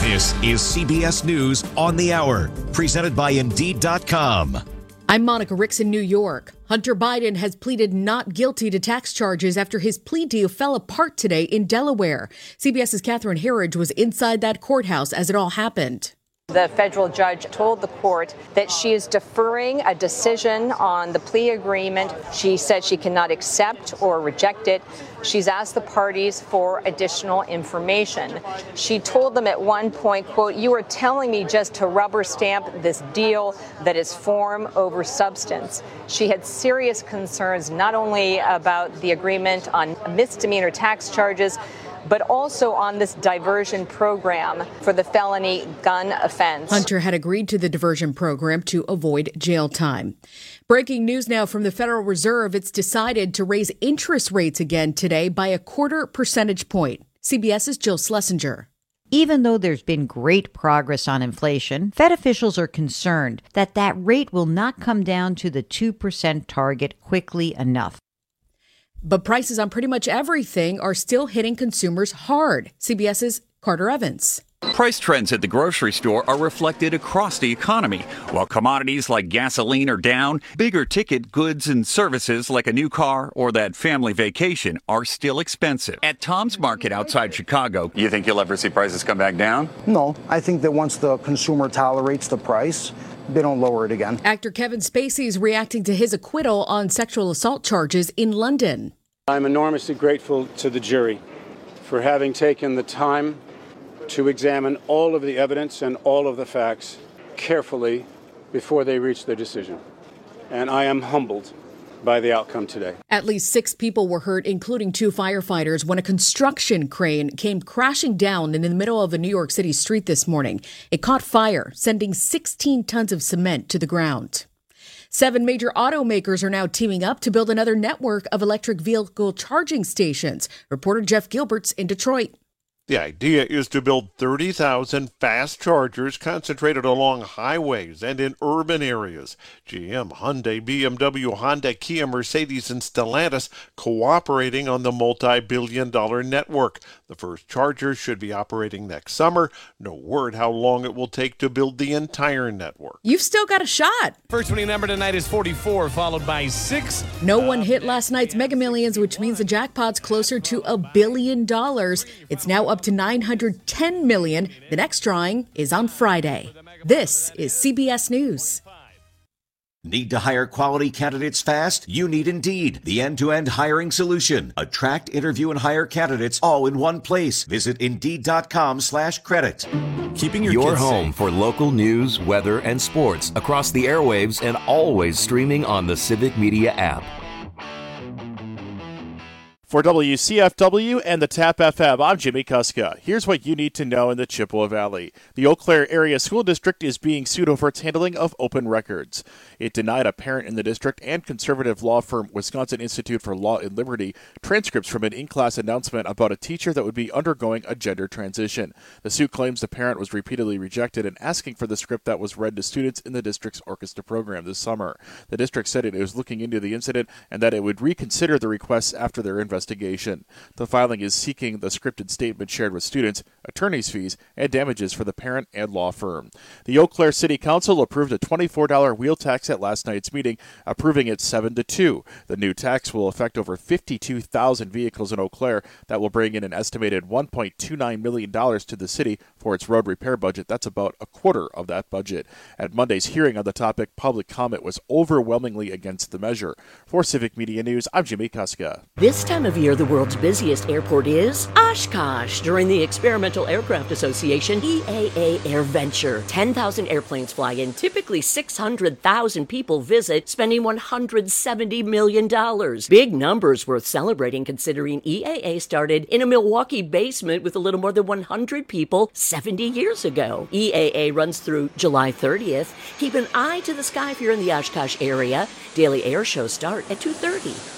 This is CBS News on the Hour, presented by Indeed.com. I'm Monica Ricks in New York. Hunter Biden has pleaded not guilty to tax charges after his plea deal fell apart today in Delaware. CBS's Catherine Herridge was inside that courthouse as it all happened. The federal judge told the court that she is deferring a decision on the plea agreement. She said she cannot accept or reject it. She's asked the parties for additional information. She told them at one point, quote, "You are telling me just to rubber stamp this deal that is form over substance." She had serious concerns not only about the agreement on misdemeanor tax charges, but also on this diversion program for the felony gun offense. Hunter had agreed to the diversion program to avoid jail time. Breaking news now from the Federal Reserve. It's decided to raise interest rates again today by a 1/4 percentage point. CBS's Jill Schlesinger. Even though there's been great progress on inflation, Fed officials are concerned that that rate will not come down to the 2% target quickly enough. But prices on pretty much everything are still hitting consumers hard. CBS's Carter Evans. Price trends at the grocery store are reflected across the economy. While commodities like gasoline are down, bigger ticket goods and services like a new car or that family vacation are still expensive. At Tom's Market outside Chicago, you think you'll ever see prices come back down? No, I think that once the consumer tolerates the price, they don't lower it again. Actor Kevin Spacey is reacting to his acquittal on sexual assault charges in London. I'm enormously grateful to the jury for having taken the time to examine all of the evidence and all of the facts carefully before they reach their decision. And I am humbled by the outcome today. At least 6 people were hurt, including 2 firefighters, when a construction crane came crashing down in the middle of a New York City street this morning. It caught fire, sending 16 tons of cement to the ground. 7 major automakers are now teaming up to build another network of electric vehicle charging stations. Reporter Jeff Gilbert's in Detroit. The idea is to build 30,000 fast chargers concentrated along highways and in urban areas. GM, Hyundai, BMW, Honda, Kia, Mercedes, and Stellantis cooperating on the multi-billion-dollar network. The first chargers should be operating next summer. No word how long it will take to build the entire network. You've still got a shot. First winning number tonight is 44, followed by 6. No one hit last night's Mega Millions, which means the jackpot's closer to $1 billion. It's now up to $910 million. The next drawing is on Friday. This is CBS News. Need to hire quality candidates fast? You need Indeed, the end-to-end hiring solution. Attract, interview, and hire candidates all in one place. Visit Indeed.com/credit. Keeping your home safe for local news, weather, and sports across the airwaves and always streaming on the Civic Media app. For WCFW and the TAP FM, I'm Jimmy Kuska. Here's what you need to know in the Chippewa Valley. The Eau Claire Area School District is being sued over its handling of open records. It denied a parent in the district and conservative law firm Wisconsin Institute for Law and Liberty transcripts from an in-class announcement about a teacher that would be undergoing a gender transition. The suit claims the parent was repeatedly rejected and asking for the script that was read to students in the district's orchestra program this summer. The district said it was looking into the incident and that it would reconsider the requests after their investigation. The filing is seeking the scripted statement shared with students, attorney's fees, and damages for the parent and law firm. The Eau Claire City Council approved a $24 wheel tax at last night's meeting, approving it 7-2. The new tax will affect over 52,000 vehicles in Eau Claire. That will bring in an estimated $1.29 million to the city for its road repair budget. That's about a quarter of that budget. At Monday's hearing on the topic, public comment was overwhelmingly against the measure. For Civic Media News, I'm Jimmy Kuska. This time of year, the world's busiest airport is Oshkosh. During the Experimental Aircraft Association EAA Air Venture, 10,000 airplanes fly in. Typically 600,000 people visit, spending $170 million. Big numbers worth celebrating considering EAA started in a Milwaukee basement with a little more than 100 people 70 years ago. EAA runs through July 30th. Keep an eye to the sky if you're in the Oshkosh area. Daily air shows start at 2:30.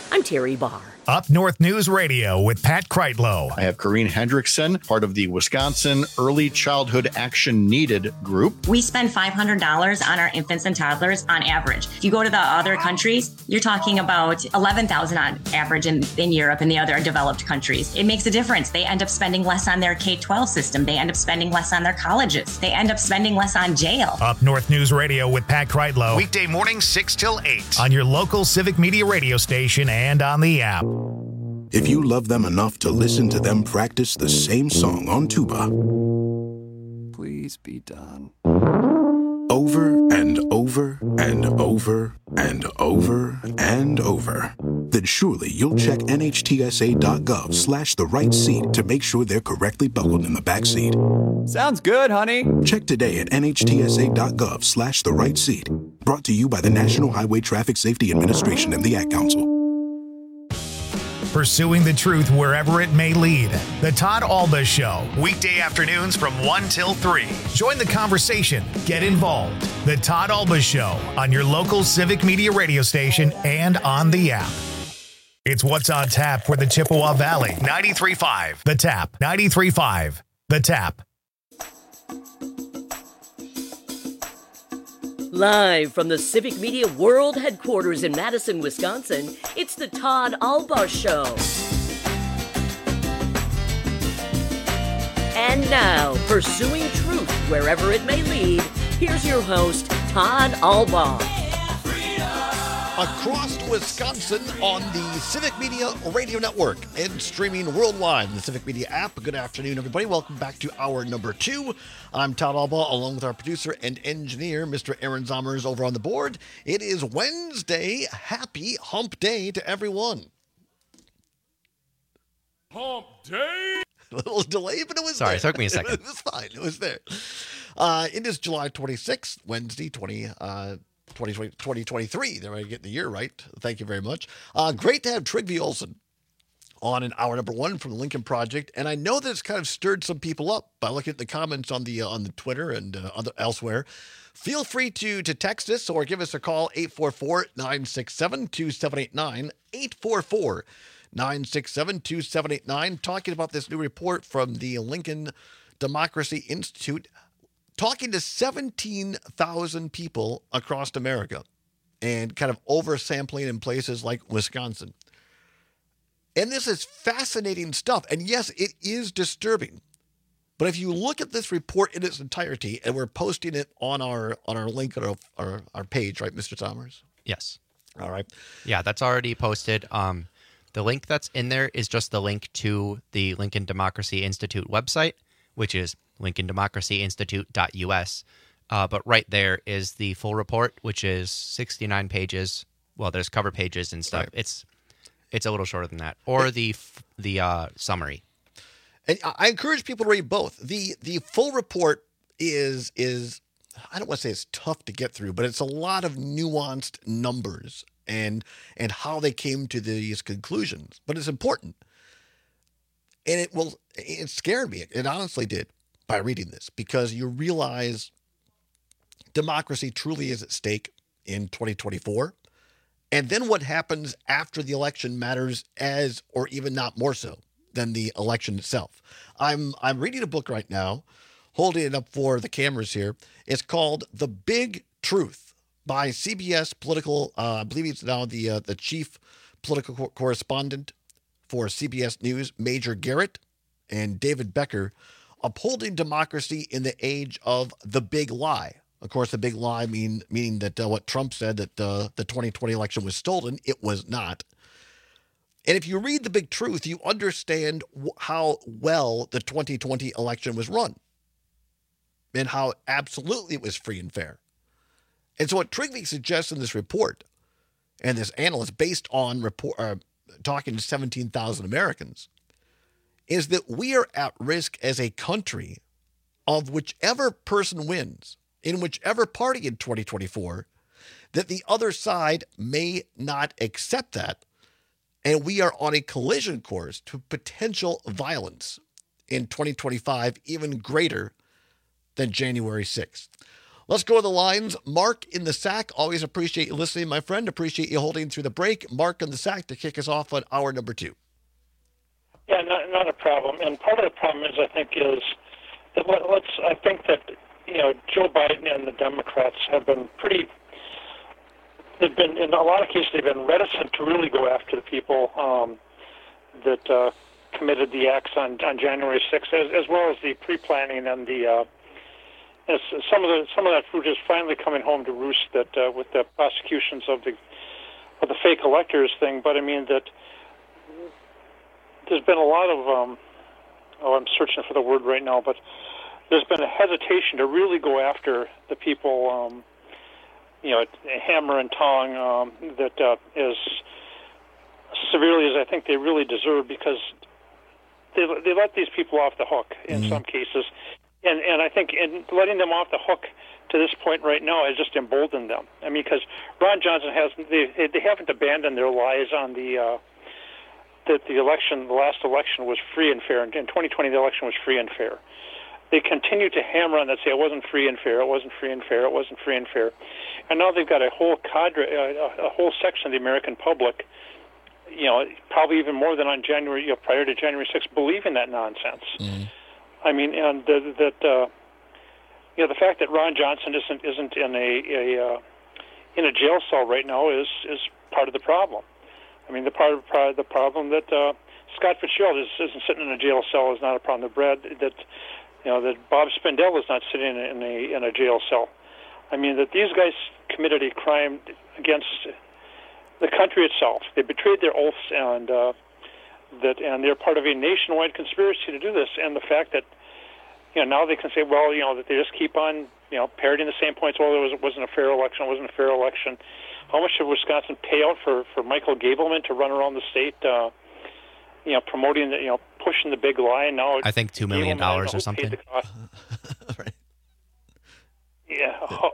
I'm Terry Barr. Up North News Radio with Pat Kreitlow. I have Corrine Hendrickson, part of the Wisconsin Early Childhood Action Needed group. We spend $500 on our infants and toddlers on average. If you go to the other countries, you're talking about $11,000 on average in Europe and the other developed countries. It makes a difference. They end up spending less on their K-12 system. They end up spending less on their colleges. They end up spending less on jail. Up North News Radio with Pat Kreitlow. Weekday mornings 6 till 8 on your local Civic Media radio station and on the app. If you love them enough to listen to them practice the same song on tuba, please be done. Over and over and over and over and over, then surely you'll check nhtsa.gov/the right seat to make sure they're correctly buckled in the back seat. Sounds good, honey. Check today at nhtsa.gov/the right seat. Brought to you by the National Highway Traffic Safety Administration and the Ad Council. Pursuing the truth wherever it may lead. The Todd Alba Show, weekday afternoons from 1 till 3. Join the conversation. Get involved. The Todd Alba Show on your local Civic Media radio station and on the app. It's what's on tap for the Chippewa Valley. 93.5 The Tap. 93.5 The Tap. Live from the Civic Media World Headquarters in Madison, Wisconsin, it's the Todd Alba Show. And now, pursuing truth wherever it may lead, here's your host, Todd Alba. Across Wisconsin on the Civic Media Radio Network and streaming worldwide in the Civic Media app. Good afternoon, everybody. Welcome back to hour number 2. I'm Todd Alba, along with our producer and engineer, Mr. Aaron Zommers, over on the board. It is Wednesday. Happy Hump Day to everyone. Hump Day? A little delay, but it was Sorry, there. It took me a second. It was fine. It was there. It is July 26th, Wednesday, 2023. There I get the year right. Thank you very much. Great to have Trygve Olsen on in hour number 1 from the Lincoln Project, and I know that it's kind of stirred some people up by looking at the comments on the Twitter and elsewhere. Feel free to text us or give us a call, 844-967-2789, 844-967-2789, talking about this new report from the Lincoln Democracy Institute, talking to 17,000 people across America and kind of oversampling in places like Wisconsin. And this is fascinating stuff. And yes, it is disturbing. But if you look at this report in its entirety, and we're posting it on our link on our page, right, Mr. Zommers? Yes. All right. Yeah, that's already posted. The link that's in there is just the link to the Lincoln Democracy Institute website, which is lincolndemocracyinstitute.us. But right there is the full report, which is 69 pages. Well, there's cover pages and stuff. Right. It's a little shorter than that. Or the summary. And I encourage people to read both. The full report is I don't want to say it's tough to get through, but it's a lot of nuanced numbers and how they came to these conclusions. But it's important. And it scared me. It honestly did by reading this, because you realize democracy truly is at stake in 2024. And then what happens after the election matters as, or even not more so than the election itself. I'm reading a book right now, holding it up for the cameras here. It's called The Big Truth by CBS political, I believe he's now the chief political correspondent for CBS News, Major Garrett, and David Becker, upholding democracy in the age of the big lie. Of course, the big lie meaning that what Trump said, that the 2020 election was stolen. It was not. And if you read The Big Truth, you understand how well the 2020 election was run and how absolutely it was free and fair. And so what Trygve suggests in this report, and this analyst based on talking to 17,000 Americans, is that we are at risk as a country of whichever person wins in whichever party in 2024, that the other side may not accept that. And we are on a collision course to potential violence in 2025, even greater than January 6th. Let's go to the lines. Mark in the Sac. Always appreciate you listening, my friend. Appreciate you holding through the break. Mark in the Sac to kick us off on hour number 2. Yeah, not a problem. And part of the problem is, I think that Joe Biden and the Democrats have been they've been, in a lot of cases, they've been reticent to really go after the people that committed the acts on January 6th, as well as the pre-planning and the some of that fruit is finally coming home to roost. That with the prosecutions of the fake electors thing, but I mean that there's been a lot of I'm searching for the word right now, but there's been a hesitation to really go after the people, hammer and tong, that as severely as I think they really deserve, because they let these people off the hook in some cases, and I think in letting them off the hook to this point right now has just emboldened them. I mean, because Ron Johnson they haven't abandoned their lies on that the last election was free and fair. In 2020, the election was free and fair. They continue to hammer on that, say it wasn't free and fair, it wasn't free and fair, it wasn't free and fair. And now they've got a whole cadre, a whole section of the American public, probably even more than on prior to January 6th, believing that nonsense. I mean, and the fact that Ron Johnson isn't in a jail cell right now is part of the problem. I mean, the problem that Scott Fitzgerald isn't sitting in a jail cell is not a problem. That Bob Spindell is not sitting in a jail cell. I mean, that these guys committed a crime against the country itself. They betrayed their oaths, and they're part of a nationwide conspiracy to do this. And the fact that now they can say, well, that they just keep on parroting the same points. Well, it wasn't a fair election. It wasn't a fair election. How much did Wisconsin pay out for Michael Gableman to run around the state, promoting pushing the big lie? And now I think $2 million or something. Right. Yeah.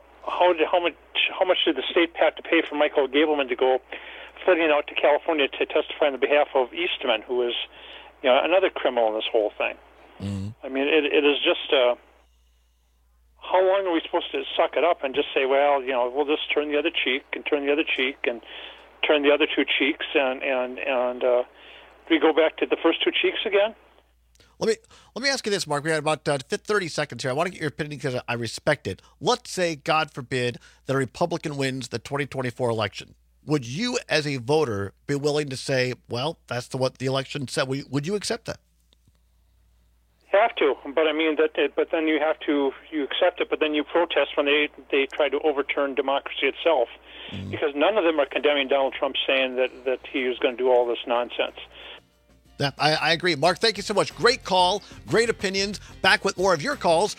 How much did the state have to pay for Michael Gableman to go flitting out to California to testify on the behalf of Eastman, who is another criminal in this whole thing? I mean, it is just. How long are we supposed to suck it up and just say, well, we'll just turn the other cheek and turn the other cheek and turn the other two cheeks and do we go back to the first two cheeks again? Let me ask you this, Mark. We had about 30 seconds here. I want to get your opinion because I respect it. Let's say, God forbid, that a Republican wins the 2024 election. Would you, as a voter, be willing to say, well, that's what the election said? Would you accept that? Have to, but I mean but then you accept it, but then you protest when they try to overturn democracy itself, because none of them are condemning Donald Trump, saying that he was going to do all this nonsense. Yeah, I agree. Mark, thank you so much. Great call, great opinions. Back with more of your calls.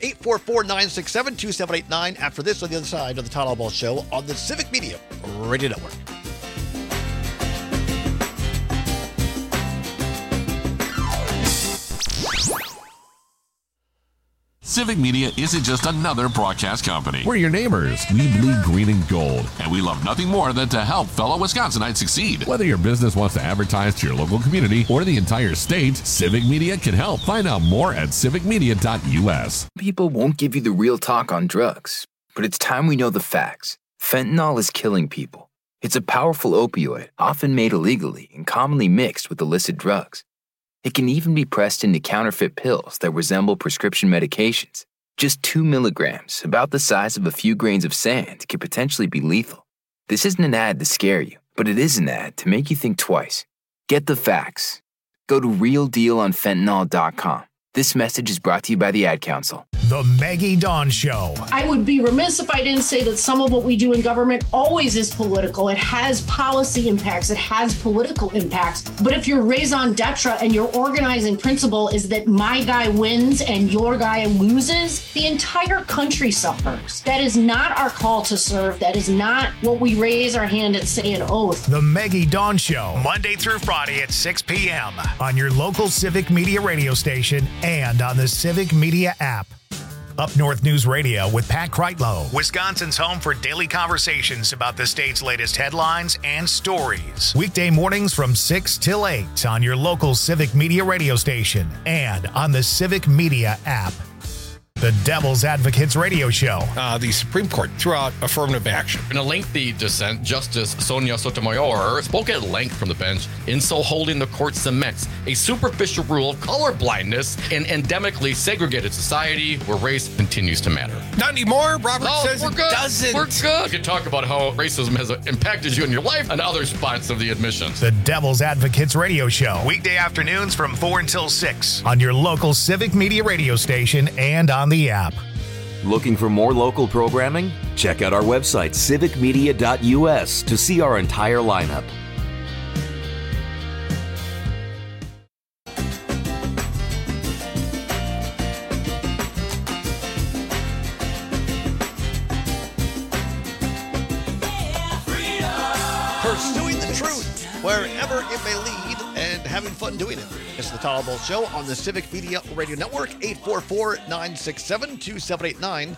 844-967-2789 after this on the other side of the Todd Albaugh Show on the Civic Media Radio Network. Civic Media isn't just another broadcast company. We're your neighbors. We bleed green and gold. And we love nothing more than to help fellow Wisconsinites succeed. Whether your business wants to advertise to your local community or the entire state, Civic Media can help. Find out more at civicmedia.us. People won't give you the real talk on drugs, but it's time we know the facts. Fentanyl is killing people. It's a powerful opioid, often made illegally and commonly mixed with illicit drugs. It can even be pressed into counterfeit pills that resemble prescription medications. Just 2 milligrams, about the size of a few grains of sand, could potentially be lethal. This isn't an ad to scare you, but it is an ad to make you think twice. Get the facts. Go to realdealonfentanyl.com. This message is brought to you by the Ad Council. The Maggie Dawn Show. I would be remiss if I didn't say that some of what we do in government always is political. It has policy impacts. It has political impacts. But if your raison d'etre and your organizing principle is that my guy wins and your guy loses, the entire country suffers. That is not our call to serve. That is not what we raise our hand and say an oath. The Maggie Dawn Show, Monday through Friday at 6 p.m. on your local Civic Media radio station and on the Civic Media app. Up North News Radio with Pat Kreitlow, Wisconsin's home for daily conversations about the state's latest headlines and stories. Weekday mornings from 6 till 8 on your local Civic Media radio station and on the Civic Media app. The Devil's Advocates Radio Show. The Supreme Court threw out affirmative action. In a lengthy dissent, Justice Sonia Sotomayor spoke at length from the bench, in so holding the court cements a superficial rule of colorblindness in endemically segregated society where race continues to matter. Not anymore. Robert says we're it good. doesn't. We're good. You can talk about how racism has impacted you in your life and other spots of the admissions. The Devil's Advocates Radio Show. Weekday afternoons from 4 until 6 on your local Civic Media radio station and on the app. Looking for more local programming? Check out our website, civicmedia.us, to see our entire lineup. Pursuing the truth wherever it may lead and having fun doing it. It's the Todd Albaugh Show on the Civic Media Radio Network, 844-967-2789,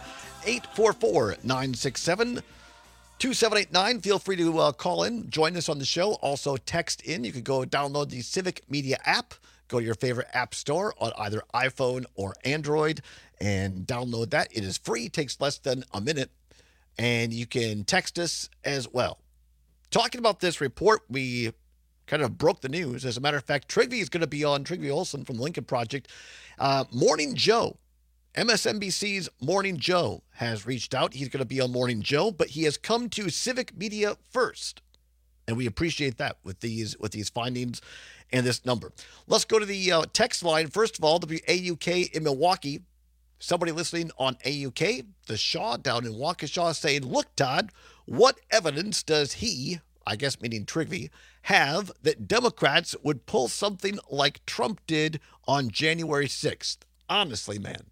844-967-2789. Feel free to call in, join us on the show. Also text in. You can go download the Civic Media app. Go to your favorite app store on either iPhone or Android and download that. It is free, takes less than a minute, and you can text us as well. Talking about this report, we kind of broke the news. As a matter of fact, Trygve is going to be on, Trygve Olsen from the Lincoln Project. Morning Joe, MSNBC's Morning Joe has reached out. He's going to be on Morning Joe, but he has come to Civic Media first. And we appreciate that with these findings and this number. Let's go to the text line. First of all, WAUK in Milwaukee. Somebody listening on AUK, the Shaw down in Waukesha, saying, look, Todd, what evidence does he, I guess meaning Trygve, have that Democrats would pull something like Trump did on January 6th? Honestly, man.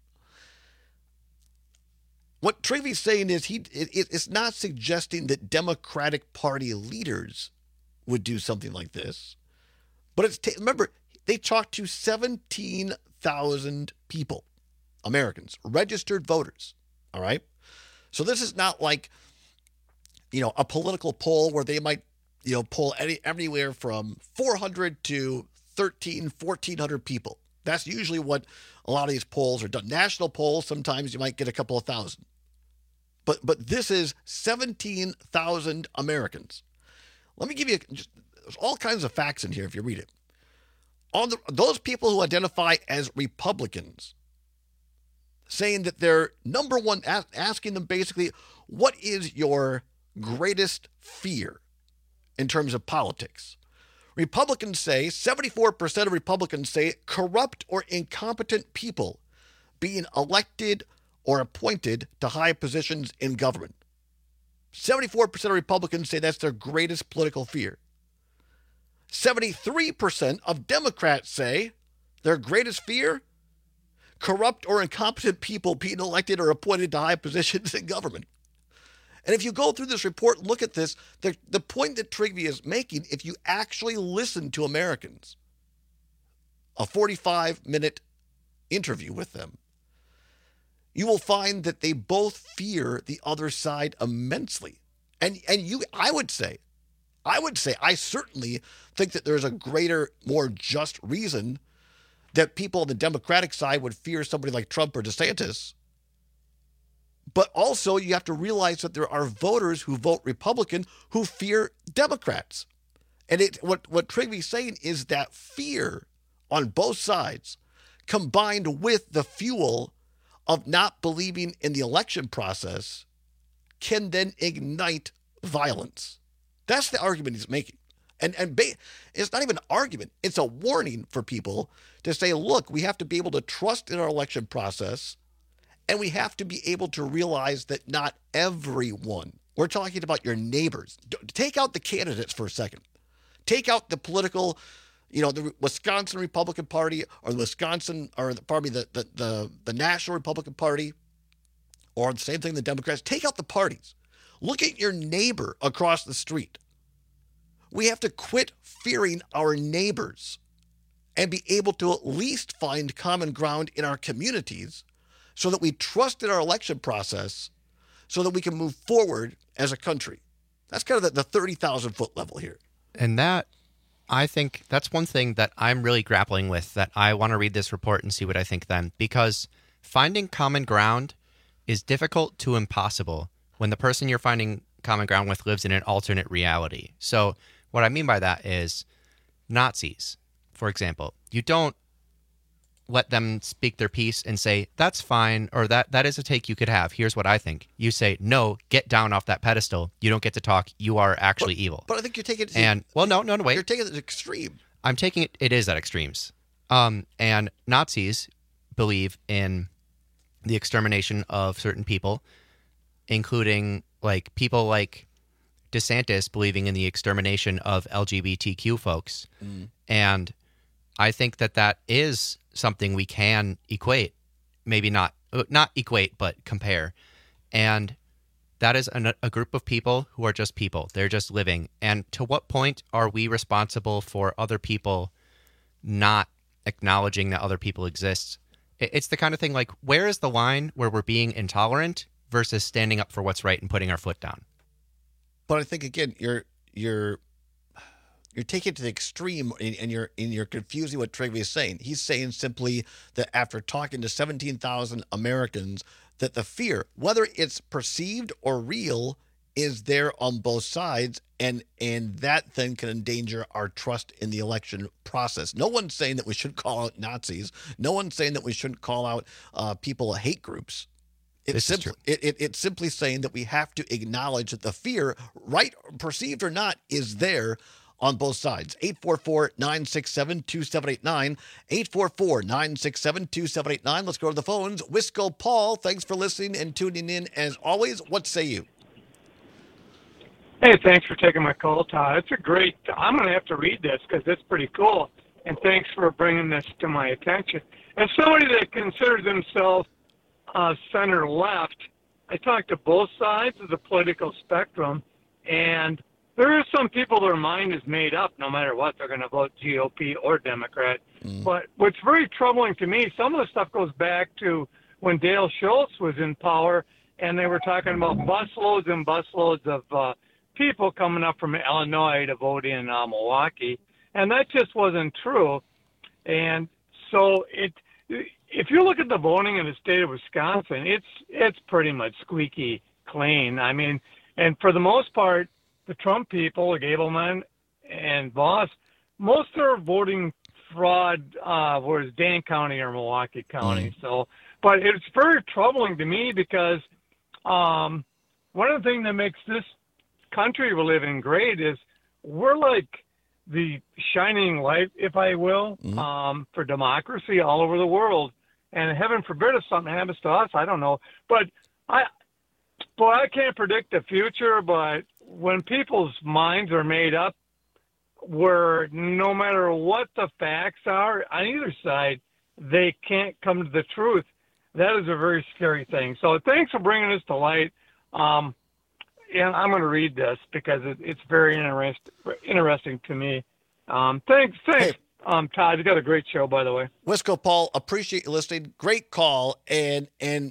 What Trygve's saying is it's not suggesting that Democratic Party leaders would do something like this. But remember, they talked to 17,000 people, Americans, registered voters, all right? So this is not like, a political poll where they might, poll anywhere from 400 to 1,400 people. That's usually what a lot of these polls are done. National polls, sometimes you might get a couple of thousand. But this is 17,000 Americans. Let me give you there's all kinds of facts in here if you read it. Those people who identify as Republicans, saying that they're number one, asking them basically, what is your greatest fear in terms of politics? Republicans say, 74% of Republicans say corrupt or incompetent people being elected or appointed to high positions in government. 74% of Republicans say that's their greatest political fear. 73% of Democrats say their greatest fear, corrupt or incompetent people being elected or appointed to high positions in government. And if you go through this report, look at this, the point that Trygve is making, if you actually listen to Americans, a 45-minute interview with them, you will find that they both fear the other side immensely. And I would say, I certainly think that there's a greater, more just reason that people on the Democratic side would fear somebody like Trump or DeSantis. But also, you have to realize that there are voters who vote Republican who fear Democrats. And what Trygve's saying is that fear on both sides, combined with the fuel of not believing in the election process, can then ignite violence. That's the argument he's making. And it's not even an argument. It's a warning for people to say, look, we have to be able to trust in our election process, and we have to be able to realize that not everyone, we're talking about your neighbors. Take out the candidates for a second. Take out the political, the Wisconsin Republican Party or the National Republican Party, or the same thing, the Democrats. Take out the parties. Look at your neighbor across the street. We have to quit fearing our neighbors and be able to at least find common ground in our communities so that we trust in our election process so that we can move forward as a country. That's kind of the 30,000-foot level here. And that, I think, that's one thing that I'm really grappling with, that I want to read this report and see what I think then. Because finding common ground is difficult to impossible when the person you're finding common ground with lives in an alternate reality. So what I mean by that is Nazis, for example. You don't let them speak their piece and say, that's fine, or that is a take you could have. Here's what I think. You say, no, get down off that pedestal. You don't get to talk. You are actually evil. But I think you're taking it. And well, no, wait. You're taking it to the extreme. I'm taking it. It is at extremes. And Nazis believe in the extermination of certain people, including like people like DeSantis believing in the extermination of LGBTQ folks. And I think that is something we can equate, maybe not equate, but compare. And that is a group of people who are just people. They're just living. And to what point are we responsible for other people not acknowledging that other people exist? It's the kind of thing like, where is the line where we're being intolerant versus standing up for what's right and putting our foot down? But I think, again, you're taking it to the extreme, and you're confusing what Trygve is saying. He's saying simply that after talking to 17,000 Americans, that the fear, whether it's perceived or real, is there on both sides, and that then can endanger our trust in the election process. No one's saying that we should call out Nazis. No one's saying that we shouldn't call out people hate groups. It's simply saying that we have to acknowledge that the fear, right, perceived or not, is there on both sides. 844-967-2789. 844-967-2789. Let's go to the phones. Wisco Paul, thanks for listening and tuning in as always. What say you? Hey, thanks for taking my call, Todd. It's I'm going to have to read this because it's pretty cool. And thanks for bringing this to my attention. As somebody that considers himself center left, I talk to both sides of the political spectrum, and there are some people their mind is made up no matter what. They're going to vote GOP or Democrat. But what's very troubling to me, some of the stuff goes back to when Dale Schultz was in power, and they were talking about busloads and busloads of people coming up from Illinois to vote in Milwaukee, and that just wasn't true. And so if you look at the voting in the state of Wisconsin, it's pretty much squeaky clean. I mean, and for the most part, the Trump people, Gableman and Voss, most of their voting fraud was Dane County or Milwaukee County. So, but it's very troubling to me because one of the things that makes this country we live in great is we're like the shining light, if I will, for democracy all over the world. And heaven forbid if something happens to us, I don't know. But I can't predict the future, but when people's minds are made up where no matter what the facts are on either side, they can't come to the truth, that is a very scary thing. So thanks for bringing this to light. And I'm going to read this because it's very interesting to me. Thanks. Hey. Todd, you got a great show, by the way. Wisco Paul, appreciate you listening. Great call. And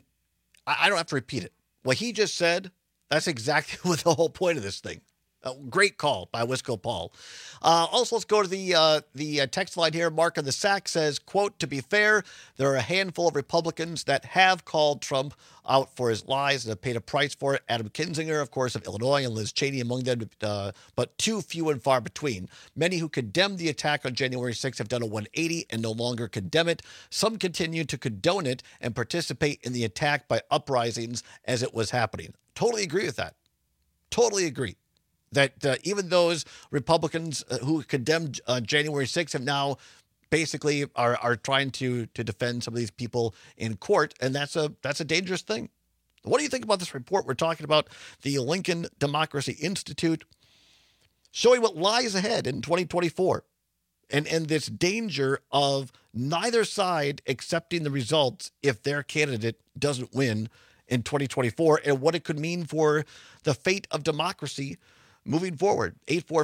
I don't have to repeat it. What he just said, that's exactly what the whole point of this thing. Great call by Wisco Paul. Also, let's go to the text line here. Mark on the Sack says, quote, to be fair, there are a handful of Republicans that have called Trump out for his lies and have paid a price for it. Adam Kinzinger, of course, of Illinois, and Liz Cheney among them, but too few and far between. Many who condemned the attack on January 6th have done a 180 and no longer condemn it. Some continue to condone it and participate in the attack by uprisings as it was happening. Totally agree with that. Totally agree. That even those Republicans who condemned January 6th have now basically are trying to defend some of these people in court, and that's a dangerous thing. What do you think about this report? We're talking about the Lincoln Democracy Institute showing what lies ahead in 2024 and this danger of neither side accepting the results if their candidate doesn't win in 2024 and what it could mean for the fate of democracy moving forward.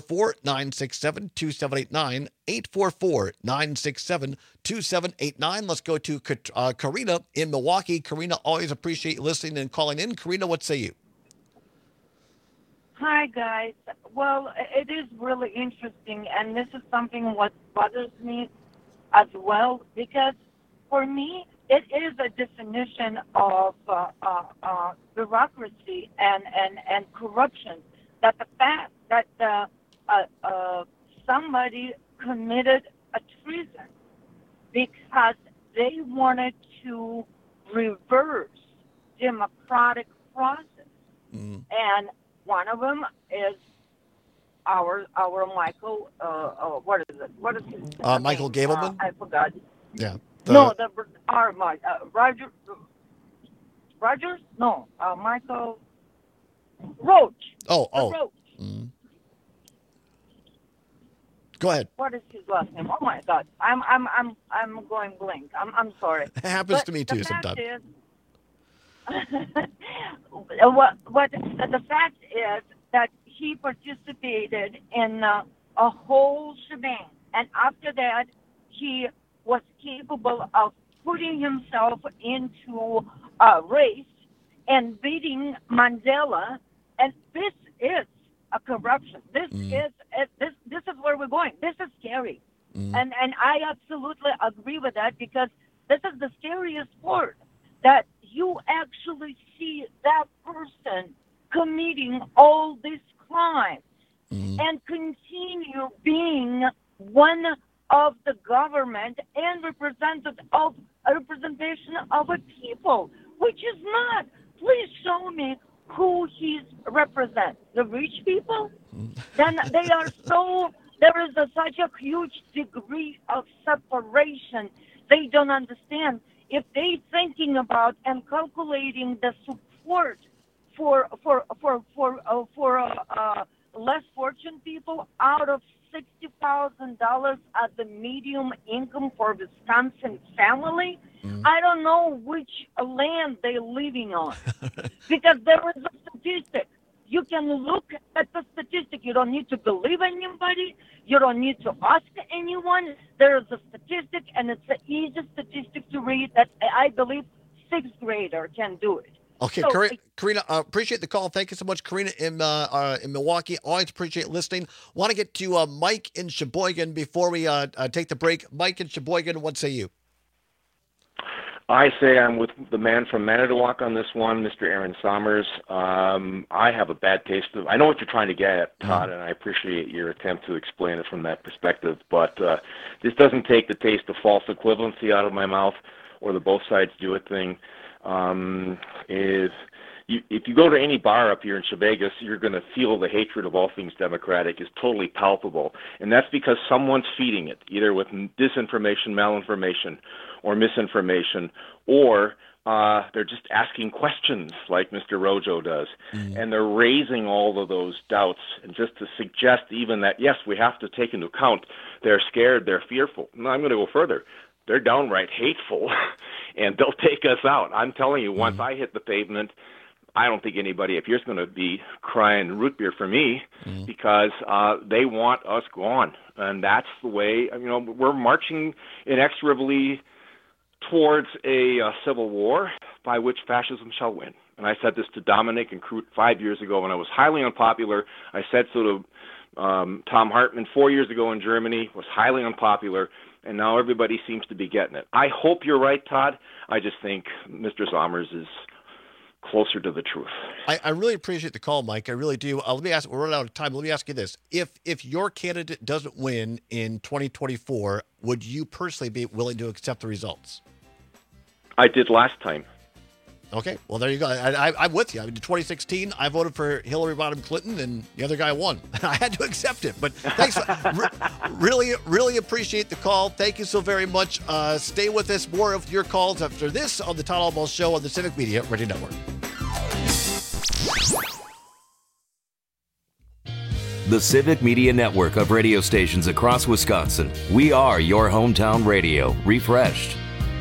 844-967-2789. 844-967-2789. Let's go to Karina in Milwaukee. Karina, always appreciate you listening and calling in. Karina, what say you? Hi, guys. Well, it is really interesting, and this is something what bothers me as well, because for me, it is a definition of bureaucracy and corruption. That the fact that somebody committed a treason because they wanted to reverse democratic process, and one of them is our Michael. What is it? What is his name? Michael Gableman. I forgot. Yeah. Rogers? No, Michael Roach. Roach. Go ahead. What is his last name? Oh my God, I'm going blank. I'm sorry. It happens to me too sometimes. The fact is that he participated in a whole shebang, and after that, he was capable of putting himself into a race and beating Mandela, and this is a corruption. This is where we're going. This is scary, and I absolutely agree with that, because this is the scariest part, that you actually see that person committing all these crimes and continue being one of the government and representation of a people, which is not. Please show me who he represents. The rich people? Then they are so, there is such a huge degree of separation. They don't understand. If they thinking about and calculating the support for less fortunate people out of $60,000 as the medium income for Wisconsin family, I don't know which land they're living on. Because there is a statistic. You can look at the statistic. You don't need to believe anybody. You don't need to ask anyone. There is a statistic, and it's an easy statistic to read that I believe sixth grader can do it. Okay, So, Karina, appreciate the call. Thank you so much, Karina in Milwaukee. Always appreciate listening. Want to get to Mike in Sheboygan before we take the break. Mike in Sheboygan, what say you? I say I'm with the man from Manitowoc on this one, Mr. Aaron Sommers. I have a bad taste of. I know what you're trying to get at, Todd, and I appreciate your attempt to explain it from that perspective. But this doesn't take the taste of false equivalency out of my mouth, or the both sides do it thing. If you go to any bar up here in Chevegas, you're going to feel the hatred of all things Democratic is totally palpable. And that's because someone's feeding it, either with disinformation, malinformation, or misinformation, or they're just asking questions like Mr. Rojo does. And they're raising all of those doubts, and just to suggest even that, yes, we have to take into account they're scared, they're fearful. No, I'm going to go further. They're downright hateful, and they'll take us out. I'm telling you, once I hit the pavement, I don't think anybody up here is going to be crying root beer for me, because they want us gone. And that's the way, we're marching inexorably towards a civil war by which fascism shall win. And I said this to Dominic and Crute 5 years ago when I was highly unpopular. I said so to Tom Hartman 4 years ago in Germany, was highly unpopular. And now everybody seems to be getting it. I hope you're right, Todd. I just think Mr. Sommers is closer to the truth. I really appreciate the call, Mike. I really do. Let me ask, we're running out of time. Let me ask you this. If your candidate doesn't win in 2024, would you personally be willing to accept the results? I did last time. Okay, well, there you go. I'm with you. In 2016, I voted for Hillary Rodham Clinton, and the other guy won. I had to accept it. But thanks. Really appreciate the call. Thank you so very much. Stay with us. More of your calls after this on the Todd Almost Show on the Civic Media Radio Network. The Civic Media Network of radio stations across Wisconsin. We are your hometown radio, refreshed.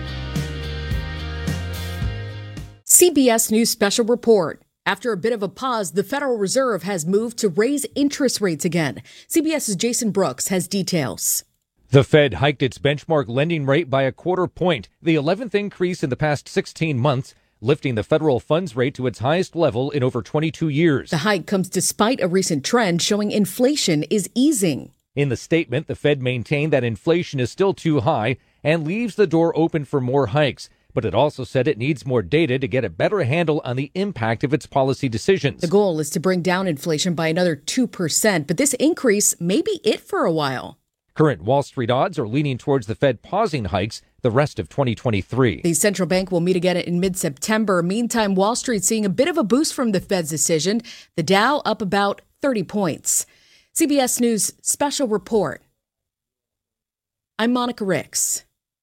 CBS News Special Report. After a bit of a pause, the Federal Reserve has moved to raise interest rates again. CBS's Jason Brooks has details. The Fed hiked its benchmark lending rate by a quarter point, the 11th increase in the past 16 months, lifting the federal funds rate to its highest level in over 22 years. The hike comes despite a recent trend showing inflation is easing. In the statement, the Fed maintained that inflation is still too high and leaves the door open for more hikes, but it also said it needs more data to get a better handle on the impact of its policy decisions. The goal is to bring down inflation by another 2%, but this increase may be it for a while. Current Wall Street odds are leaning towards the Fed pausing hikes the rest of 2023. The central bank will meet again in mid-September. Meantime, Wall Street seeing a bit of a boost from the Fed's decision. The Dow up about 30 points. CBS News special report. I'm Monica Ricks.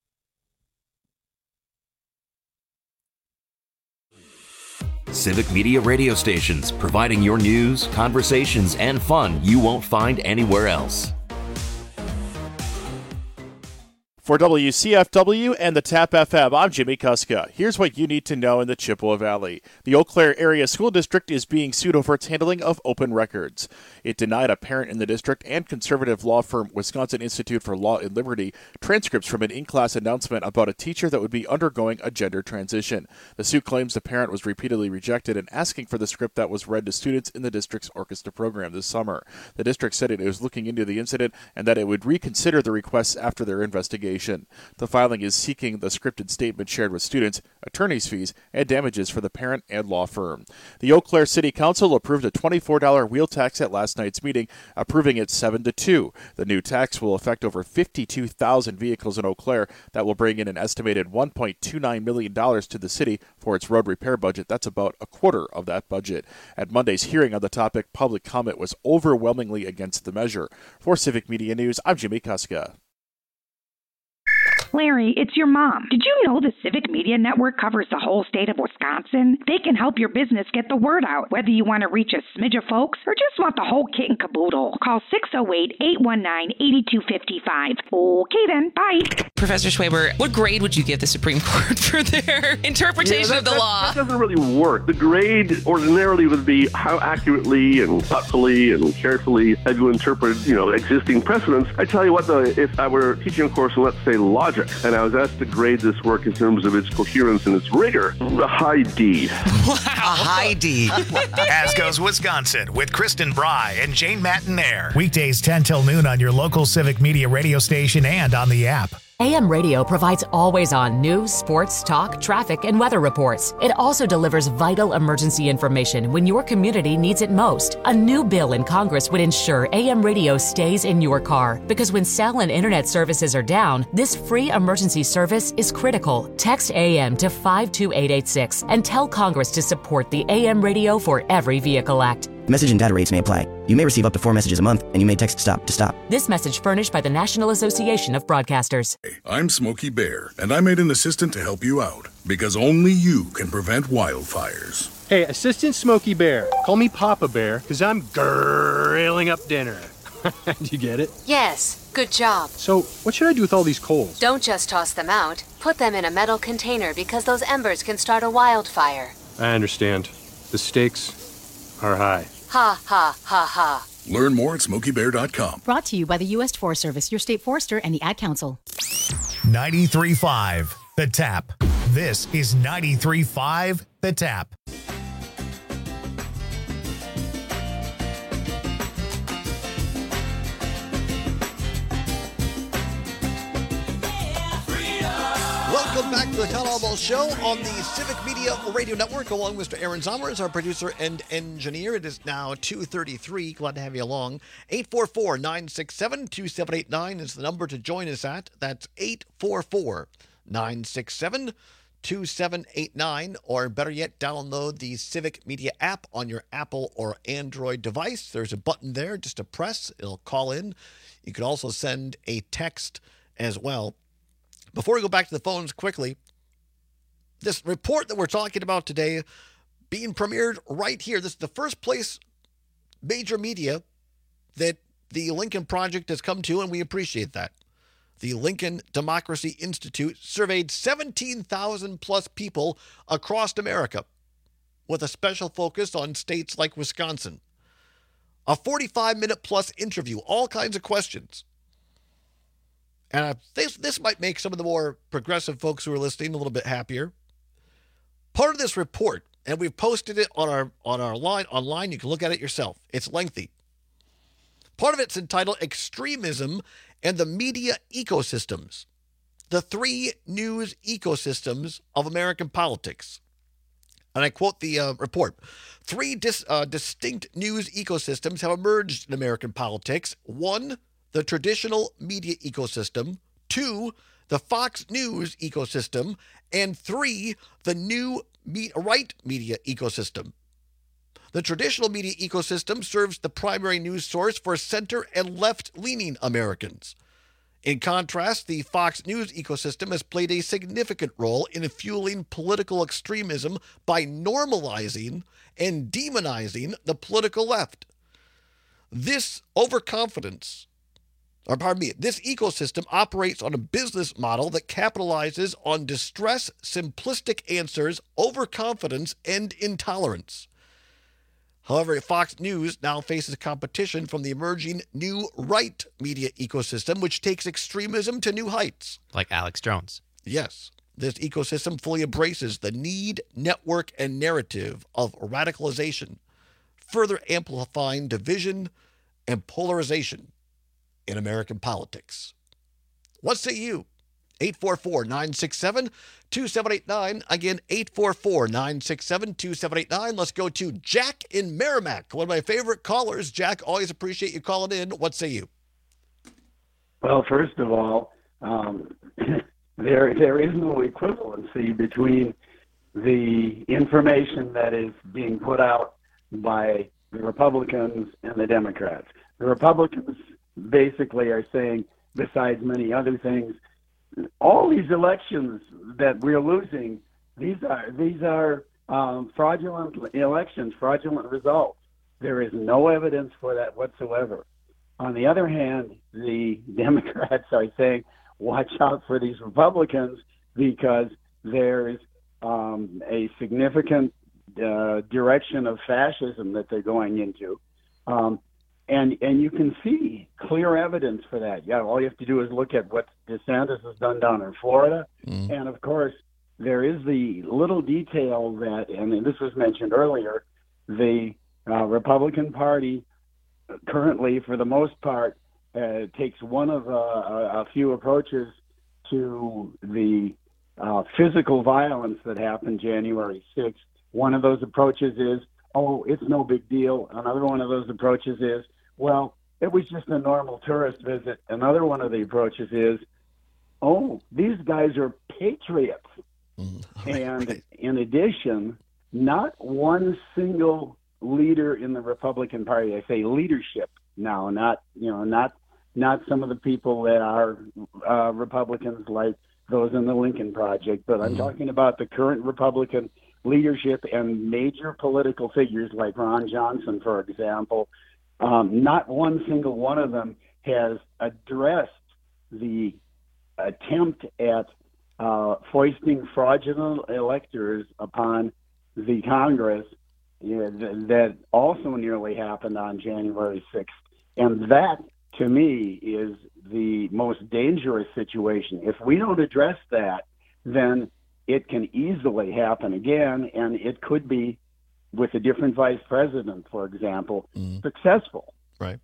Civic Media radio stations, providing your news, conversations, and fun you won't find anywhere else. For WCFW and the TAP FM, I'm Jimmy Kuska. Here's what you need to know in the Chippewa Valley. The Eau Claire Area School District is being sued over its handling of open records. It denied a parent in the district and conservative law firm Wisconsin Institute for Law and Liberty transcripts from an in-class announcement about a teacher that would be undergoing a gender transition. The suit claims the parent was repeatedly rejected and asking for the script that was read to students in the district's orchestra program this summer. The district said it was looking into the incident and that it would reconsider the requests after their investigation. The filing is seeking the scripted statement shared with students, attorney's fees, and damages for the parent and law firm. The Eau Claire City Council approved a $24 wheel tax at last night's meeting, approving it 7-2. The new tax will affect over 52,000 vehicles in Eau Claire. That will bring in an estimated $1.29 million to the city for its road repair budget. That's about a quarter of that budget. At Monday's hearing on the topic, public comment was overwhelmingly against the measure. For Civic Media News, I'm Jimmy Kuska. Larry, it's your mom. Did you know the Civic Media Network covers the whole state of Wisconsin? They can help your business get the word out, whether you want to reach a smidge of folks or just want the whole kit and caboodle. Call 608-819-8255. Okay then, bye. Professor Schwaber, what grade would you give the Supreme Court for their interpretation of the law? That doesn't really work. The grade ordinarily would be how accurately and thoughtfully and carefully have you interpreted, existing precedents. I tell you what, though, if I were teaching a course in, let's say, logic, and I was asked to grade this work in terms of its coherence and its rigor, a high D. Wow. A high D. As goes Wisconsin with Kristen Bry and Jane Mattinaire. Weekdays 10 till noon on your local Civic Media radio station and on the app. AM radio provides always-on news, sports, talk, traffic, and weather reports. It also delivers vital emergency information when your community needs it most. A new bill in Congress would ensure AM radio stays in your car, because when cell and internet services are down, this free emergency service is critical. Text AM to 52886 and tell Congress to support the AM Radio for Every Vehicle Act. Message and data rates may apply. You may receive up to 4 messages a month, and you may text STOP to stop. This message furnished by the National Association of Broadcasters. I'm Smokey Bear, and I made an assistant to help you out, because only you can prevent wildfires. Hey, Assistant Smokey Bear, call me Papa Bear, because I'm grilling up dinner. Do you get it? Yes, good job. So, what should I do with all these coals? Don't just toss them out. Put them in a metal container, because those embers can start a wildfire. I understand. The stakes are high. Ha, ha, ha, ha. Learn more at SmokeyBear.com. Brought to you by the U.S. Forest Service, your state forester, and the Ad Council. 93.5 The Tap. This is 93.5 The Tap. Welcome back to the Todd Albaugh Show on the Civic Media Radio Network, along with Mr. Aaron Zomer as our producer and engineer. It is now 2:33. Glad to have you along. 844-967-2789 is the number to join us at. That's 844-967-2789. Or better yet, download the Civic Media app on your Apple or Android device. There's a button there just to press. It'll call in. You can also send a text as well. Before we go back to the phones quickly, this report that we're talking about today being premiered right here. This is the first place, major media, that the Lincoln Project has come to, and we appreciate that. The Lincoln Democracy Institute surveyed 17,000 plus people across America with a special focus on states like Wisconsin. A 45-minute plus interview, all kinds of questions. And this might make some of the more progressive folks who are listening a little bit happier. Part of this report, and we've posted it on our line online. You can look at it yourself. It's lengthy. Part of it's entitled "Extremism and the Media Ecosystems." the three news ecosystems of American politics. And I quote the report. Three distinct news ecosystems have emerged in American politics. One, the traditional media ecosystem. Two, the Fox News ecosystem. And three, the new right media ecosystem. The traditional media ecosystem serves the primary news source for center and left-leaning Americans. In contrast, the Fox News ecosystem has played a significant role in fueling political extremism by normalizing and demonizing the political left. This ecosystem operates on a business model that capitalizes on distress, simplistic answers, overconfidence, and intolerance. However, Fox News now faces competition from the emerging new right media ecosystem, which takes extremism to new heights. Like Alex Jones. Yes. This ecosystem fully embraces the need, network, and narrative of radicalization, further amplifying division and polarization in American politics. What say you? 844-967-2789. Again, 844-967-2789. Let's go to Jack in Merrimack, one of my favorite callers. Jack, always appreciate you calling in. What say you? Well, first of all, there is no equivalency between the information that is being put out by the Republicans and the Democrats. The Republicans basically are saying, besides many other things, all these elections that we're losing, these are fraudulent elections, fraudulent results. There is no evidence for that whatsoever. On the other hand, the Democrats are saying, watch out for these Republicans because there is a significant direction of fascism that they're going into. And you can see clear evidence for that. Yeah, all you have to do is look at what DeSantis has done down in Florida. And, of course, there is the little detail that, and this was mentioned earlier, the Republican Party currently, for the most part, takes one of a few approaches to the physical violence that happened January 6th. One of those approaches is, oh, it's no big deal. Another one of those approaches is, well, it was just a normal tourist visit. Another one of the approaches is, oh, these guys are patriots. And in addition, not one single leader in the Republican Party, I say leadership now, not some of the people that are Republicans like those in the Lincoln Project, but I'm talking about the current Republican leadership and major political figures like Ron Johnson, for example. Not one single one of them has addressed the attempt at foisting fraudulent electors upon the Congress that also nearly happened on January 6th. And that, to me, is the most dangerous situation. If we don't address that, then it can easily happen again, and it could be, with a different vice president, for example, successful. Right.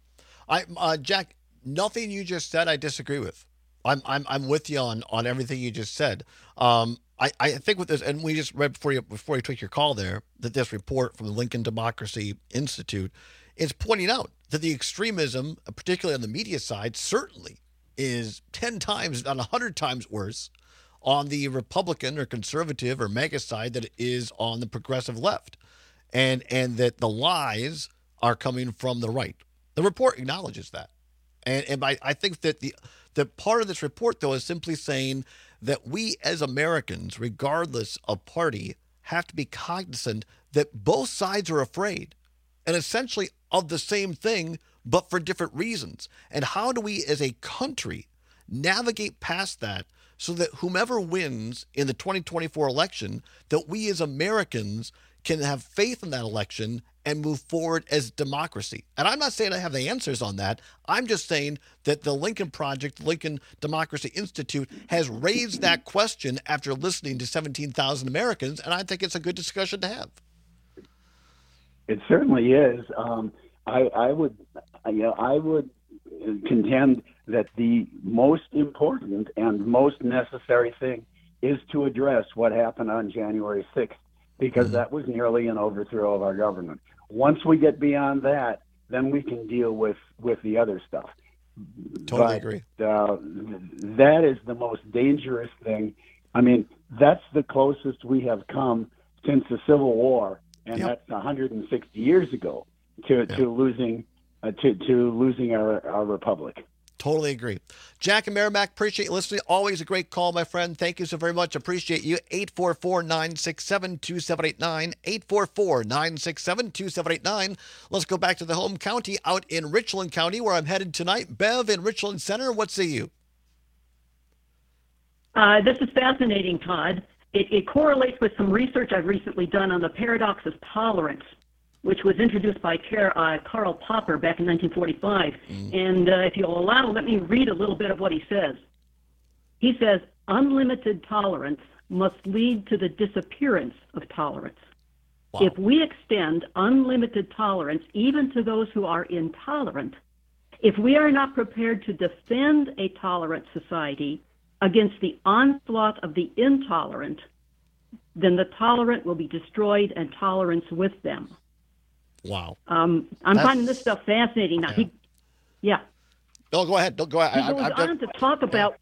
Jack, nothing you just said I disagree with. I'm with you on everything you just said. I think with this, and we just read before you took your call there, that this report from the Lincoln Democracy Institute is pointing out that the extremism, particularly on the media side, certainly is 10 times, not 100 times worse on the Republican or conservative or MAGA side that it is on the progressive left, and that the lies are coming from the right. The report acknowledges that, and I think that the part of this report, though, is simply saying that we as Americans, regardless of party, have to be cognizant that both sides are afraid, and essentially of the same thing, but for different reasons. And how do we as a country navigate past that so that whomever wins in the 2024 election, that we as Americans can have faith in that election and move forward as democracy? And I'm not saying I have the answers on that. I'm just saying that the Lincoln Project, the Lincoln Democracy Institute, has raised that question after listening to 17,000 Americans, and I think it's a good discussion to have. It certainly is. I would contend that the most important and most necessary thing is to address what happened on January 6th, because that was nearly an overthrow of our government. Once we get beyond that, then we can deal with the other stuff. Totally agree. That is the most dangerous thing. I mean, that's the closest we have come since the Civil War, and that's 160 years ago to losing our republic. Totally agree. Jack and Merrimack, appreciate you listening. Always a great call, my friend. Thank you so very much. Appreciate you. 844-967-2789. 844-967-2789. Let's go back to the home county out in Richland County, where I'm headed tonight. Bev in Richland Center, what say you? This is fascinating, Todd. It correlates with some research I've recently done on the paradox of tolerance, which was introduced by Karl Popper back in 1945. And if you'll allow, let me read a little bit of what he says. He says, unlimited tolerance must lead to the disappearance of tolerance. Wow. If we extend unlimited tolerance even to those who are intolerant, if we are not prepared to defend a tolerant society against the onslaught of the intolerant, then the tolerant will be destroyed and tolerance with them. Wow. I'm finding this stuff fascinating now. No, go ahead. Go ahead. He goes on to talk about.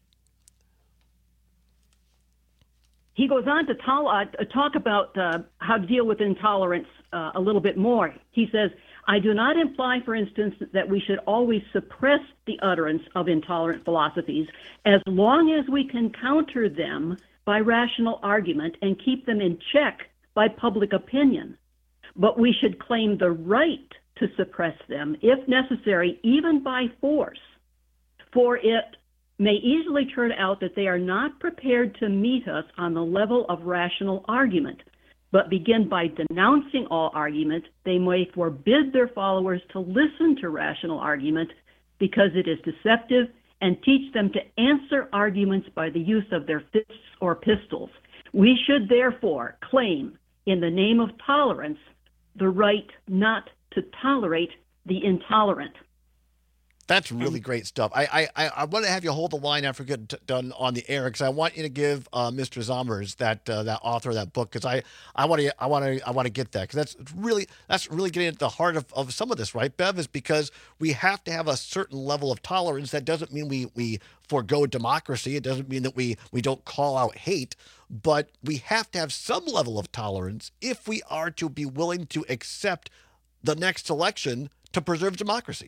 He goes on to talk about how to deal with intolerance a little bit more. He says, I do not imply, for instance, that we should always suppress the utterance of intolerant philosophies as long as we can counter them by rational argument and keep them in check by public opinion. But we should claim the right to suppress them, if necessary, even by force, for it may easily turn out that they are not prepared to meet us on the level of rational argument, but begin by denouncing all argument. They may forbid their followers to listen to rational argument because it is deceptive, and teach them to answer arguments by the use of their fists or pistols. We should therefore claim, in the name of tolerance, the right not to tolerate the intolerant. That's really great stuff. I want to have you hold the line after we get done on the air, because I want you to give Mr. Zommers that author of that book, because I want to get that, because that's really getting at the heart of some of this, right, Bev? Is because we have to have a certain level of tolerance. That doesn't mean we forego democracy. It doesn't mean that we don't call out hate, but we have to have some level of tolerance if we are to be willing to accept the next election to preserve democracy.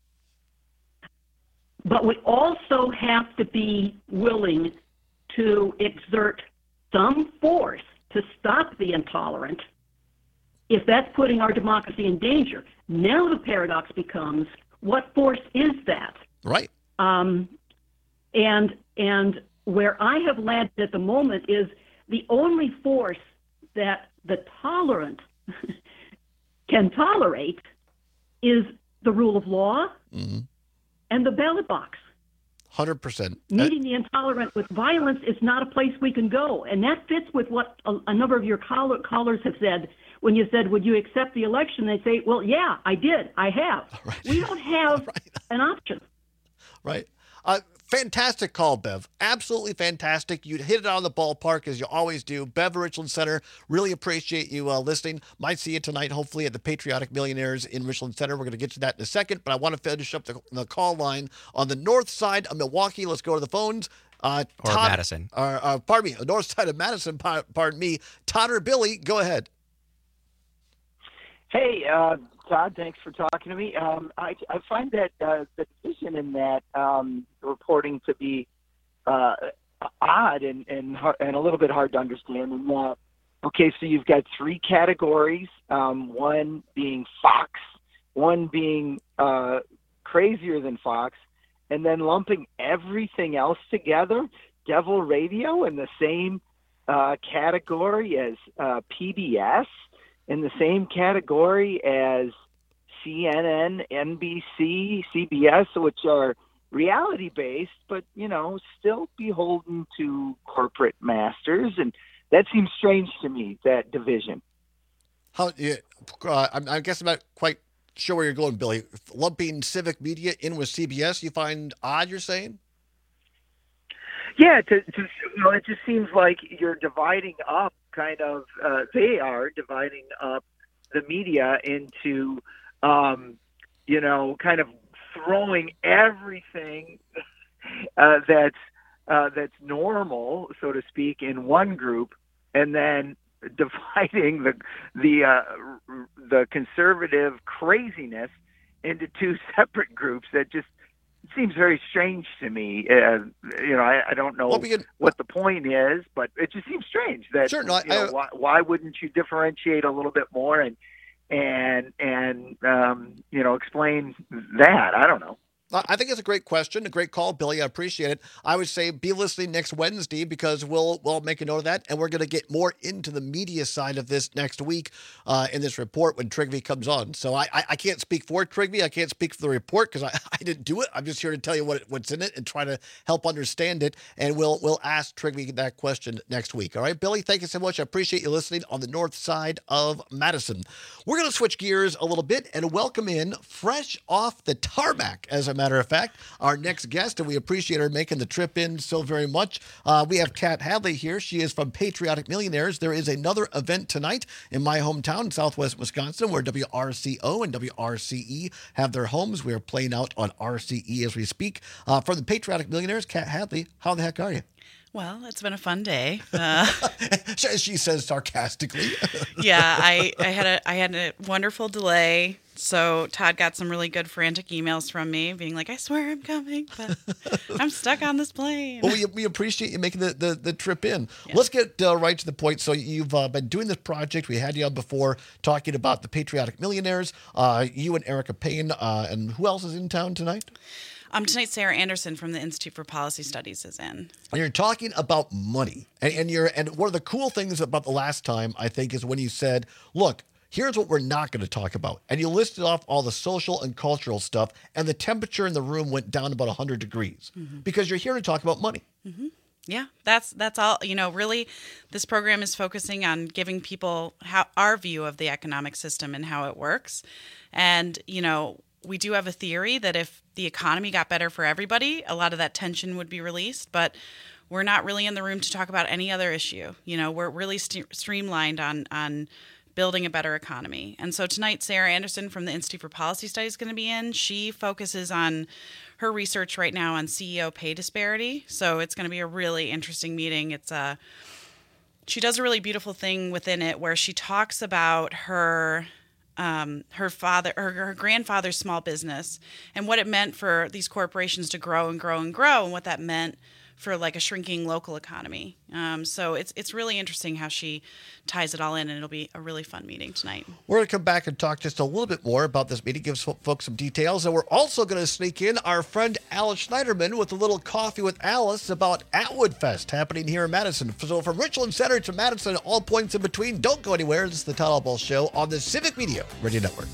But we also have to be willing to exert some force to stop the intolerant if that's putting our democracy in danger. Now the paradox becomes, what force is that? Right. And where I have landed at the moment is the only force that the tolerant can tolerate is the rule of law, and the ballot box. 100%. Meeting the intolerant with violence is not a place we can go. And that fits with what a number of your callers have said. When you said, would you accept the election? They say, well, yeah, I did. I have. Right. We don't have an option. Right. Fantastic call, Bev. Absolutely fantastic. You hit it out of the ballpark, as you always do. Bev, Richland Center, really appreciate you listening. Might see you tonight, hopefully, at the Patriotic Millionaires in Richland Center. We're going to get to that in a second, but I want to finish up the call line on the north side of Milwaukee. Let's go to the phones. Todd, Madison. Pardon me, north side of Madison, pardon me. Todd or Billy, go ahead. Hey, Todd, thanks for talking to me. I find that the decision in that reporting to be odd and a little bit hard to understand. And okay, so you've got three categories, one being Fox, one being crazier than Fox, and then lumping everything else together, Devil Radio in the same category as PBS, in the same category as CNN, NBC, CBS, which are reality-based, but, still beholden to corporate masters. And that seems strange to me, that division. I guess I'm not quite sure where you're going, Billy. Lumping civic media in with CBS, you find odd, you're saying? Yeah, it just seems like you're dividing up they are dividing up the media into, kind of throwing everything that's normal, so to speak, in one group, and then dividing the conservative craziness into two separate groups. That just seems very strange to me. I don't know what the point is, but it just seems strange that why wouldn't you differentiate a little bit more and explain that? I don't know. I think it's a great question, a great call, Billy. I appreciate it. I would say be listening next Wednesday because we'll make a note of that, and we're going to get more into the media side of this next week in this report when Trygve comes on. So I can't speak for Trygve. I can't speak for the report because I didn't do it. I'm just here to tell you what's in it and try to help understand it, and we'll ask Trygve that question next week. All right, Billy, thank you so much. I appreciate you listening on the north side of Madison. We're going to switch gears a little bit and welcome in, fresh off the tarmac, as a matter of fact, our next guest, and we appreciate her making the trip in so very much. We have Kat Hadley here. She is from Patriotic Millionaires. There is another event tonight in my hometown, Southwest Wisconsin, where WRCO and WRCE have their homes. We are playing out on RCE as we speak. For the Patriotic Millionaires, Kat Hadley, how the heck are you? Well, it's been a fun day. She says sarcastically. Yeah, I had a wonderful delay. So Todd got some really good frantic emails from me being like, I swear I'm coming, but I'm stuck on this plane. Well, we appreciate you making the trip in. Yeah. Let's get right to the point. So you've been doing this project. We had you on before talking about the Patriotic Millionaires. You and Erica Payne, and who else is in town tonight? Tonight, Sarah Anderson from the Institute for Policy Studies is in. And you're talking about money. And one of the cool things about the last time, I think, is when you said, look, here's what we're not going to talk about. And you listed off all the social and cultural stuff, and the temperature in the room went down about 100 degrees because you're here to talk about money. Mm-hmm. Yeah, that's all. Really, this program is focusing on giving people our view of the economic system and how it works. And, we do have a theory that if the economy got better for everybody, a lot of that tension would be released. But we're not really in the room to talk about any other issue. We're really streamlined on building a better economy. And so tonight, Sarah Anderson from the Institute for Policy Studies is going to be in. She focuses on her research right now on CEO pay disparity. So it's going to be a really interesting meeting. She does a really beautiful thing within it where she talks about her grandfather's small business and what it meant for these corporations to grow and grow and grow, and what that meant for like a shrinking local economy. So it's really interesting how she ties it all in, and it'll be a really fun meeting tonight. We're going to come back and talk just a little bit more about this meeting, give folks some details, and we're also going to sneak in our friend Alice Schneiderman with a little coffee with Alice about Atwood Fest happening here in Madison. So from Richland Center to Madison, all points in between, don't go anywhere. This is the Todd Albaugh Show on the Civic Media Radio Network.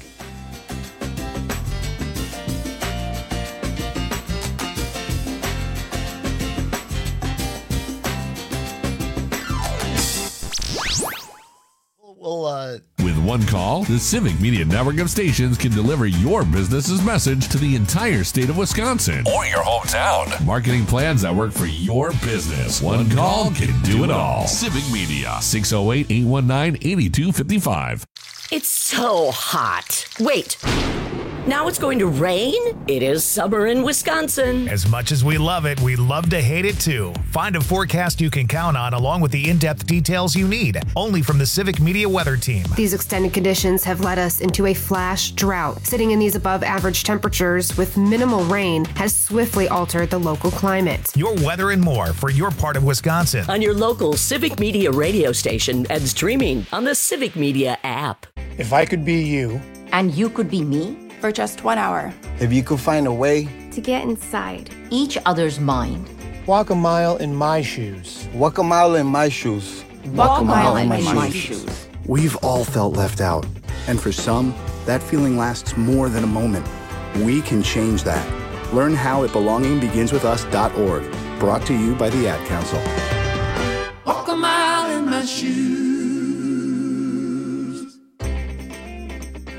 With one call, the Civic Media Network of stations can deliver your business's message to the entire state of Wisconsin or your hometown. Marketing plans that work for your business. One call can do it all. Civic Media, 608-819-8255. It's so hot. Wait. Now it's going to rain? It is summer in Wisconsin. As much as we love it, we love to hate it too. Find a forecast you can count on along with the in-depth details you need. Only from the Civic Media Weather Team. These extended conditions have led us into a flash drought. Sitting in these above average temperatures with minimal rain has swiftly altered the local climate. Your weather and more for your part of Wisconsin. On your local Civic Media radio station and streaming on the Civic Media app. If I could be you. And you could be me? For just 1 hour. If you could find a way to get inside each other's mind. Walk a mile in my shoes. Walk a mile in my shoes. Walk a mile in my shoes. We've all felt left out. And for some, that feeling lasts more than a moment. We can change that. Learn how at belongingbeginswithus.org. Brought to you by the Ad Council. Walk a mile in my shoes.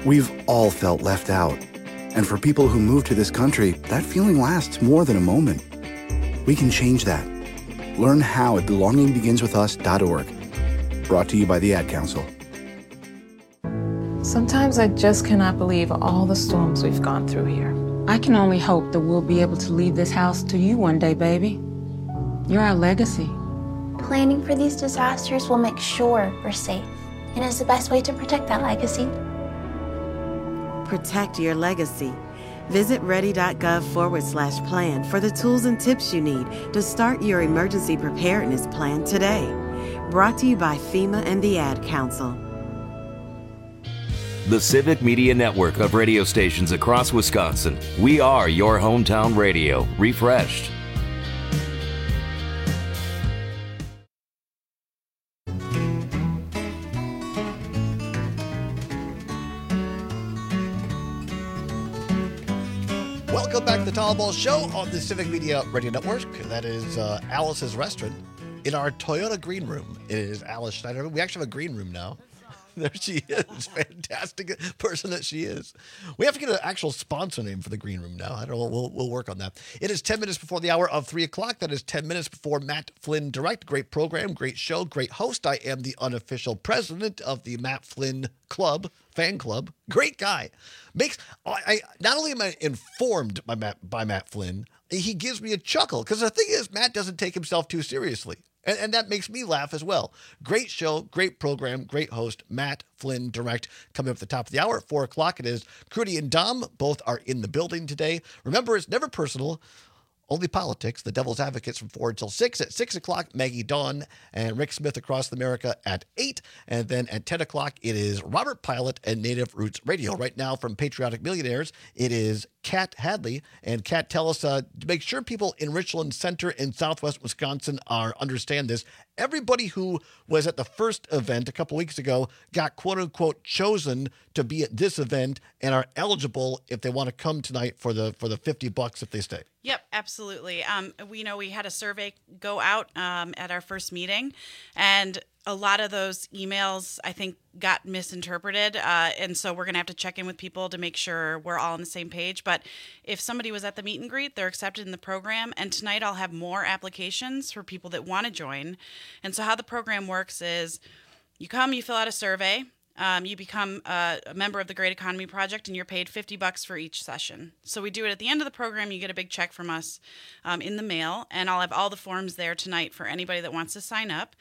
We've all felt left out. And for people who move to this country, that feeling lasts more than a moment. We can change that. Learn how at belongingbeginswithus.org. Brought to you by the Ad Council. Sometimes I just cannot believe all the storms we've gone through here. I can only hope that we'll be able to leave this house to you one day, baby. You're our legacy. Planning for these disasters will make sure we're safe, and is the best way to protect that legacy. Protect your legacy. Visit ready.gov/plan for the tools and tips you need to start your emergency preparedness plan today. Brought to you by FEMA and the Ad Council. The Civic Media Network of radio stations across Wisconsin. We are your hometown radio, refreshed. Welcome back to the Todd Ball Show on the Civic Media Radio Network. That is Alice's Restaurant in our Toyota Green Room. It is Alice Schneider. We actually have a green room now. There she is. Fantastic person that she is. We have to get an actual sponsor name for the green room now. I don't know. We'll work on that. It is 10 minutes before the hour of 3 o'clock. That is 10 minutes before Matt Flynn Direct. Great program, great show, great host. I am the unofficial president of the Matt Flynn Club, fan club. Great guy. I not only am I informed by Matt Flynn, he gives me a chuckle because the thing is, Matt doesn't take himself too seriously. And that makes me laugh as well. Great show, great program, great host, Matt Flynn Direct. Coming up at the top of the hour at 4 o'clock, it is Crudy and Dom. Both are in the building today. Remember, it's never personal, only politics. The Devil's Advocates from 4 until 6. At 6 o'clock, Maggie Dawn and Rick Smith Across America at 8. And then at 10 o'clock, it is Robert Pilot and Native Roots Radio. Right now from Patriotic Millionaires, it is Kat Hadley. And Kat, tell us, to make sure people in Richland Center and Southwest Wisconsin understand this, everybody who was at the first event a couple weeks ago got quote-unquote chosen to be at this event and are eligible if they want to come tonight for the $50 if they stay. Yep, absolutely. We had a survey go out at our first meeting, and a lot of those emails, I think, got misinterpreted. And so we're going to have to check in with people to make sure we're all on the same page. But if somebody was at the meet and greet, they're accepted in the program. And tonight I'll have more applications for people that want to join. And so how the program works is you come, you fill out a survey. You become a member of the Great Economy Project, and you're paid $50 for each session. So we do it at the end of the program. You get a big check from us in the mail, and I'll have all the forms there tonight for anybody that wants to sign up.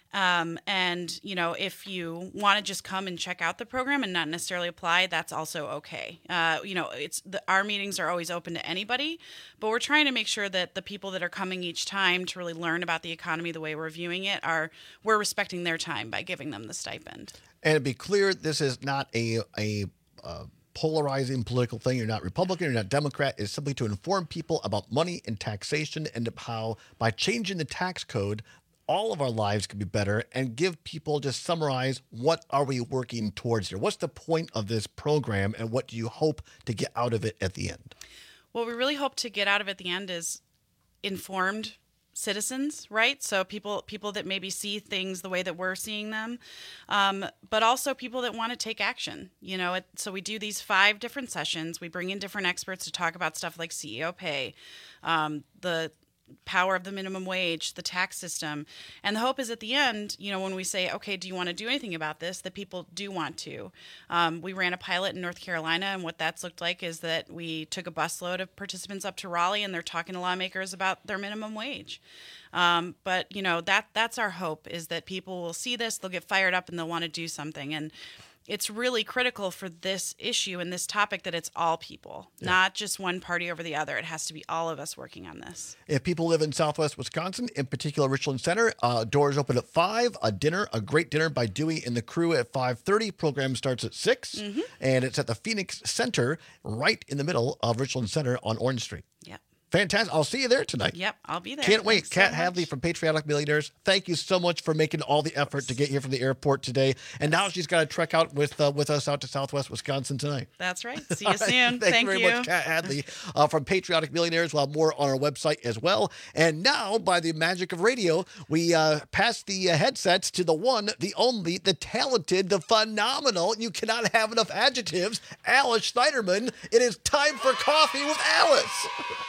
And, if you want to just come and check out the program and not necessarily apply, that's also okay. Our meetings are always open to anybody, but we're trying to make sure that the people that are coming each time to really learn about the economy the way we're viewing it we're respecting their time by giving them the stipend. And to be clear, this is not a polarizing political thing. You're not Republican, you're not Democrat. It's simply to inform people about money and taxation and how by changing the tax code, all of our lives could be better, and give people, just summarize, what are we working towards here? What's the point of this program, and what do you hope to get out of it at the end? What we really hope to get out of it at the end is informed citizens, right? So people that maybe see things the way that we're seeing them, but also people that want to take action. So we do these 5 different sessions. We bring in different experts to talk about stuff like CEO pay, the power of the minimum wage, the tax system. And the hope is at the end, when we say, okay, do you want to do anything about this, that people do want to. We ran a pilot in North Carolina, and what that's looked like is that we took a busload of participants up to Raleigh, and they're talking to lawmakers about their minimum wage. But that's our hope, is that people will see this, they'll get fired up, and they'll want to do something. And it's really critical for this issue and this topic that it's all people, not just one party over the other. It has to be all of us working on this. If people live in Southwest Wisconsin, in particular Richland Center, doors open at 5. A great dinner by Dewey and the crew at 5:30. Program starts at 6, and it's at the Phoenix Center, right in the middle of Richland Center on Orange Street. Yeah. Fantastic. I'll see you there tonight. Yep, I'll be there. Can't wait. Thanks Kat so Hadley from Patriotic Millionaires. Thank you so much for making all the effort to get here from the airport today. And now she's got to trek out with us out to Southwest Wisconsin tonight. That's right. See you soon. Thank you very much, Kat Hadley from Patriotic Millionaires. We'll have more on our website as well. And now, by the magic of radio, we pass the headsets to the one, the only, the talented, the phenomenal. You cannot have enough adjectives. Alice Schneiderman. It is time for Coffee with Alice.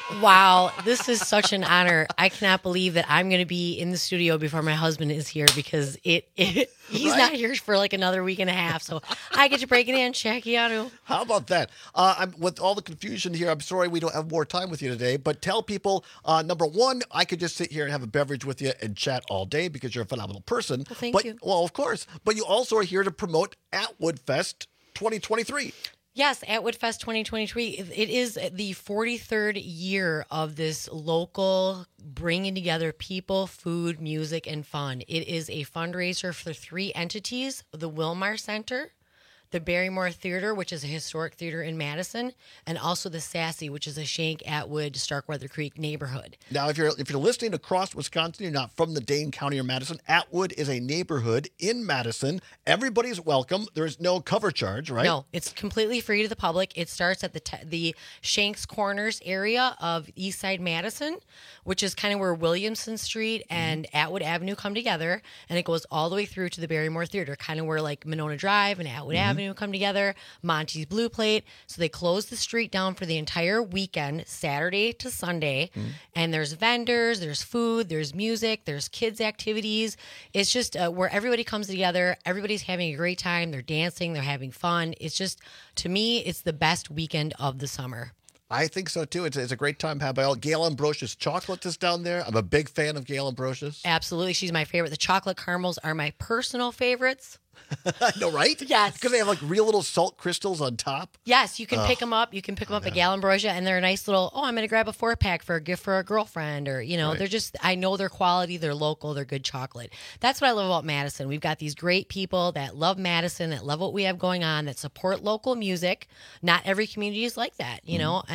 Wow, this is such an honor. I cannot believe that I'm going to be in the studio before my husband is here because he's not here for like another week and a half. So I get to break it in. Check you out. How about that? With all the confusion here, I'm sorry we don't have more time with you today, but tell people, number one, I could just sit here and have a beverage with you and chat all day because you're a phenomenal person. Well, thank you. Well, of course. But you also are here to promote Atwood Fest 2023. Yes, Atwood Fest 2023. It is the 43rd year of this local bringing together people, food, music, and fun. It is a fundraiser for 3 entities, the Wilmar Center, the Barrymore Theater, which is a historic theater in Madison, and also the Sassy, which is a Shank, Atwood, Starkweather Creek neighborhood. Now, if you're listening across Wisconsin, you're not from the Dane County or Madison, Atwood is a neighborhood in Madison. Everybody's welcome. There's no cover charge, right? No, it's completely free to the public. It starts at the Shanks Corners area of East Side Madison, which is kind of where Williamson Street and Atwood Avenue come together, and it goes all the way through to the Barrymore Theater, kind of where like Monona Drive and Atwood Avenue come together, Monty's Blue Plate. So they close the street down for the entire weekend, Saturday to Sunday. And there's vendors, there's food, there's music, there's kids' activities. It's just where everybody comes together. Everybody's having a great time. They're dancing. They're having fun. It's just, to me, it's the best weekend of the summer. I think so, too. It's a great time had by all. Gail Ambrosius chocolate is down there. I'm a big fan of Gail Ambrosius. Absolutely. She's my favorite. The chocolate caramels are my personal favorites. I know, right? Yes. Because they have like real little salt crystals on top. Yes, you can pick them up. You can pick them up at Gal Ambrosia, and they're a nice little, I'm going to grab a 4-pack for a gift for a girlfriend, or, they're just, I know their quality, they're local, they're good chocolate. That's what I love about Madison. We've got these great people that love Madison, that love what we have going on, that support local music. Not every community is like that,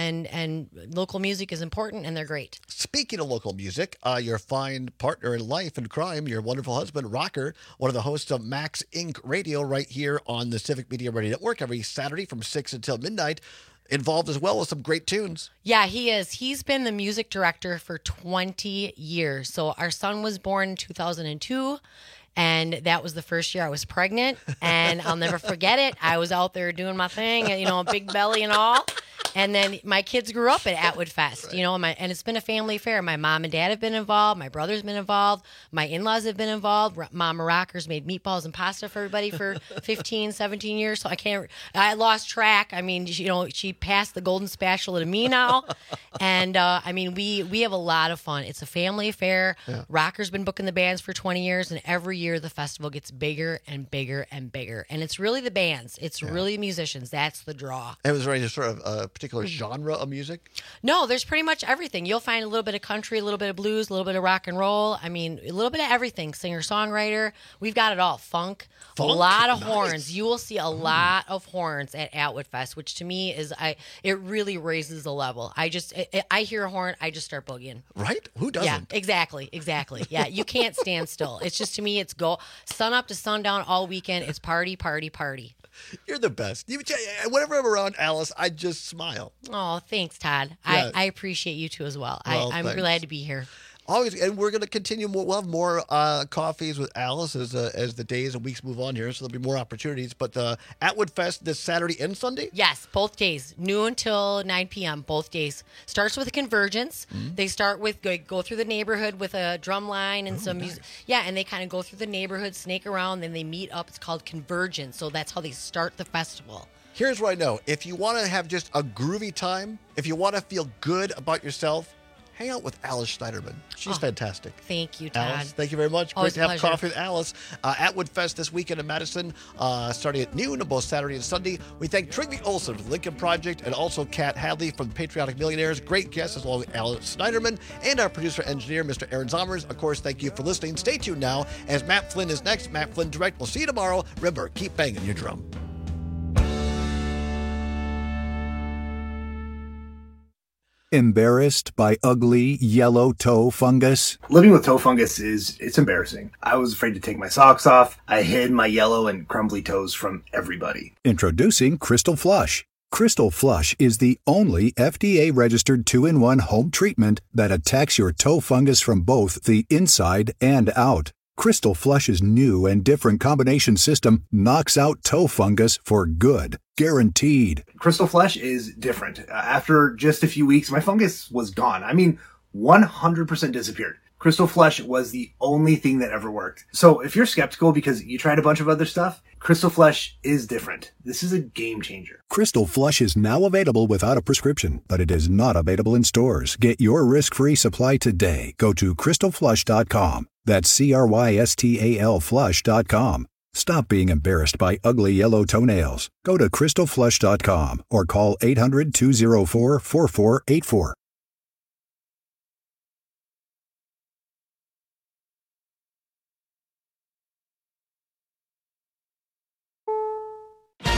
and local music is important, and they're great. Speaking of local music, your fine partner in life and crime, your wonderful husband, Rocker, one of the hosts of Max Inc. Radio right here on the Civic Media Radio Network every Saturday from 6 until midnight, involved as well with some great tunes. Yeah, he is. He's been the music director for 20 years. So our son was born in 2002. And that was the first year I was pregnant, and I'll never forget it. I was out there doing my thing, big belly and all. And then my kids grew up at Atwood Fest, and it's been a family affair. My mom and dad have been involved. My brother's been involved. My in-laws have been involved. Mama Rockers made meatballs and pasta for everybody for 15, 17 years. So I lost track. I mean, she passed the golden spatula to me now. And, we have a lot of fun. It's a family affair. Yeah. Rocker's been booking the bands for 20 years, and every year the festival gets bigger and bigger and bigger. And it's really the bands. It's really musicians. That's the draw. And was there any sort of a particular genre of music? No, there's pretty much everything. You'll find a little bit of country, a little bit of blues, a little bit of rock and roll. I mean, a little bit of everything. Singer-songwriter. We've got it all. Funk? A lot of horns. You will see a lot of horns at Atwood Fest, which to me is, it really raises the level. I hear a horn, I just start boogieing. Right? Who doesn't? Yeah, exactly. Yeah, you can't stand still. It's just, to me, it's go sun up to sundown all weekend. It's party, party, party. You're the best. Whenever I'm around Alice, I just smile. Oh, thanks, Todd. Yeah. I appreciate you too as well. I'm glad to be here. Always, and we're going to continue. We'll have more coffees with Alice as the days and weeks move on here, so there'll be more opportunities. But Atwood Fest this Saturday and Sunday? Yes, both days, noon till 9 p.m., both days. Starts with a convergence. Mm-hmm. They start with, go through the neighborhood with a drum line and some music. Yeah, and they kind of go through the neighborhood, snake around, then they meet up. It's called convergence, so that's how they start the festival. Here's what I know. If you want to have just a groovy time, if you want to feel good about yourself, hang out with Alice Schneiderman. She's fantastic. Thank you, Todd. Alice, thank you very much. Always Great to have pleasure. coffee with Alice. Atwood Fest this weekend in Madison, starting at noon on both Saturday and Sunday. We thank Trygve Olsen from the Lincoln Project and also Kat Hadley from Patriotic Millionaires. Great guests as well as Alice Schneiderman and our producer-engineer, Mr. Aaron Zommers. Of course, thank you for listening. Stay tuned now as Matt Flynn is next. Matt Flynn Direct. We'll see you tomorrow. Remember, keep banging your drum. Embarrassed by ugly yellow toe fungus? Living with toe fungus it's embarrassing. I was afraid to take my socks off. I hid my yellow and crumbly toes from everybody. Introducing Crystal Flush. Crystal Flush is the only FDA-registered 2-in-1 home treatment that attacks your toe fungus from both the inside and out. Crystal Flush's new and different combination system knocks out toe fungus for good. Guaranteed. Crystal Flush is different. After just a few weeks, my fungus was gone. I mean, 100% disappeared. Crystal Flush was the only thing that ever worked. So if you're skeptical because you tried a bunch of other stuff, Crystal Flush is different. This is a game changer. Crystal Flush is now available without a prescription, but it is not available in stores. Get your risk-free supply today. Go to crystalflush.com. That's CRYSTAL flush.com. Stop being embarrassed by ugly yellow toenails. Go to crystalflush.com or call 800-204-4484.